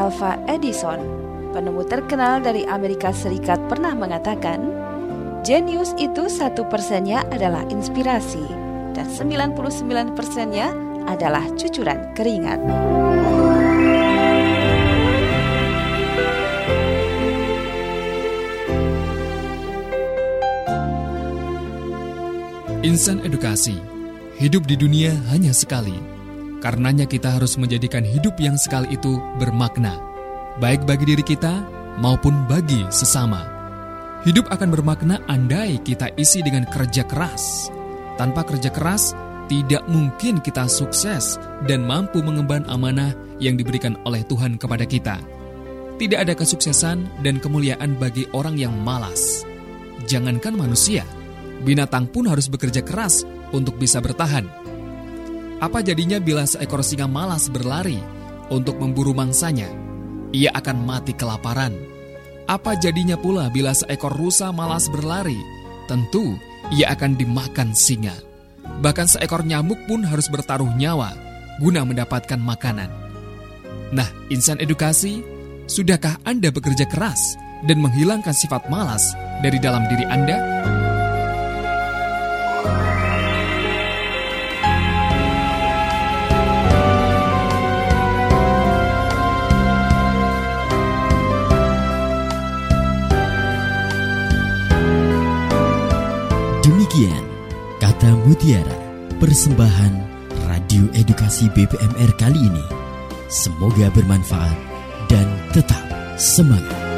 Alva Edison, penemu terkenal dari Amerika Serikat, pernah mengatakan, jenius itu 1%-nya adalah inspirasi dan 99%-nya adalah cucuran keringat. Insan Edukasi, hidup di dunia hanya sekali. Karenanya kita harus menjadikan hidup yang sekali itu bermakna, baik bagi diri kita maupun bagi sesama. Hidup akan bermakna andai kita isi dengan kerja keras. Tanpa kerja keras, tidak mungkin kita sukses dan mampu mengemban amanah yang diberikan oleh Tuhan kepada kita. Tidak ada kesuksesan dan kemuliaan bagi orang yang malas. Jangankan manusia, binatang pun harus bekerja keras untuk bisa bertahan. Apa jadinya bila seekor singa malas berlari untuk memburu mangsanya? Ia akan mati kelaparan. Apa jadinya pula bila seekor rusa malas berlari? Tentu ia akan dimakan singa. Bahkan seekor nyamuk pun harus bertaruh nyawa guna mendapatkan makanan. Nah, insan edukasi, sudahkah Anda bekerja keras dan menghilangkan sifat malas dari dalam diri Anda? Demikian Kata Mutiara, persembahan Radio Edukasi BPMR kali ini. Semoga bermanfaat dan tetap semangat.